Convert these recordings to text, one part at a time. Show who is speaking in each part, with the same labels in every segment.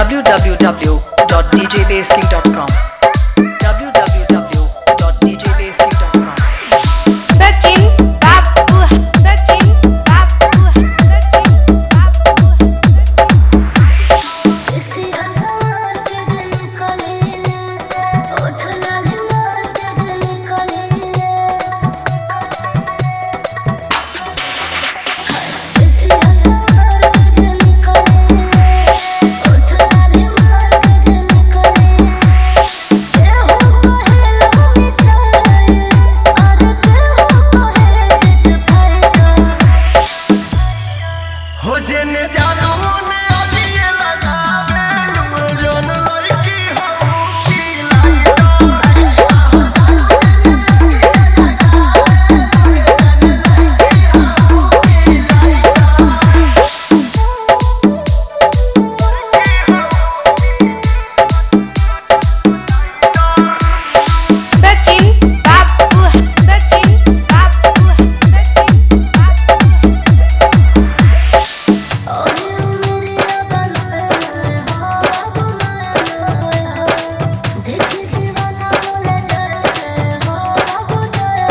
Speaker 1: www.djbasking.com www.djbasking.com
Speaker 2: Sachin Babu, Sachin Babu, Sachin Babu.
Speaker 3: किसी आसमान के दिन कलीले, ओठ लाली मार के दिन कलीले। किसी आसमान के दिन कलीले, ओठ लाली मार के दिन कलीले। से हो पहला मिसाल, और से हो पहले जिद फैका।
Speaker 4: हो जेने जानो ने अलिए लगावे नुर जन लइकी हम की
Speaker 2: Sachin Babu, Sachin Babu, Sachin Babu.
Speaker 3: और मेरी बनाए हो देख दीवाना बोले जाए हो बाबू जाए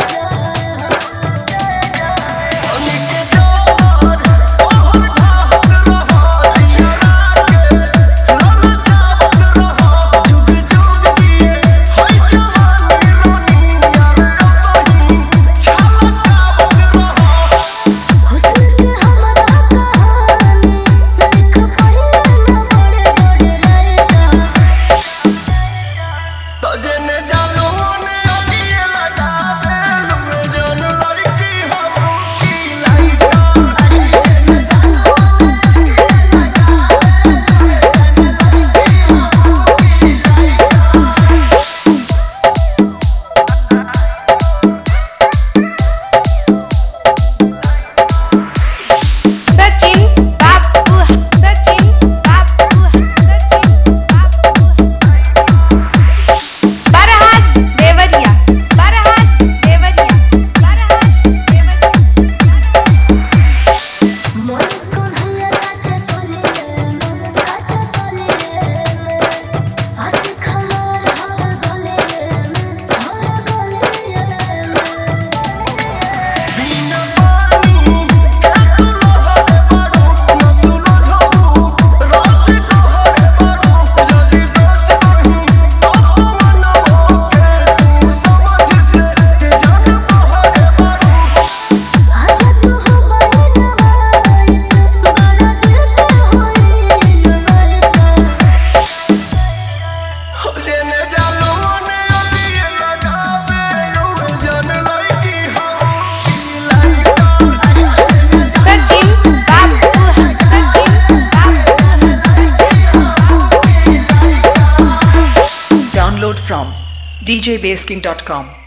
Speaker 4: अनिके जोर ओहर ठाहत रहो जिया के लाल चाहत रहो जुग जुग जिए होई जवानी रोनी यार सही छलकावत रहो
Speaker 3: हुस्न के हमारा कहानी लिख पढ़े ना बड़े बड़े लड़का
Speaker 4: तो जेने जानो ने अलिए लगावे नुर जन लइकी हम की लाइका
Speaker 2: Sachin Babu, Sachin Babu, Sachin Babu. Farhad Devariya, Farhad Devariya, Farhad Devariya.
Speaker 3: मोर को भैया काचे चले हंस खमार हर गले
Speaker 4: बिन पानी काटू लोहरे बाड़ू न सुनो झोबू रोज जोहरे बाड़ू जल्दी सोच नहीं तो मन होके तू समझ से के जान बहरे बाड़ू
Speaker 3: आज तू हमारे नवाई बड़ा दिल के होई लड़का
Speaker 4: हो जेने जानो ने अलिए लगावे नुर जन लइकी हम की लाइका
Speaker 2: Sachin Babu, Sachin Babu, Sachin Babu.
Speaker 1: Download from djbasking.com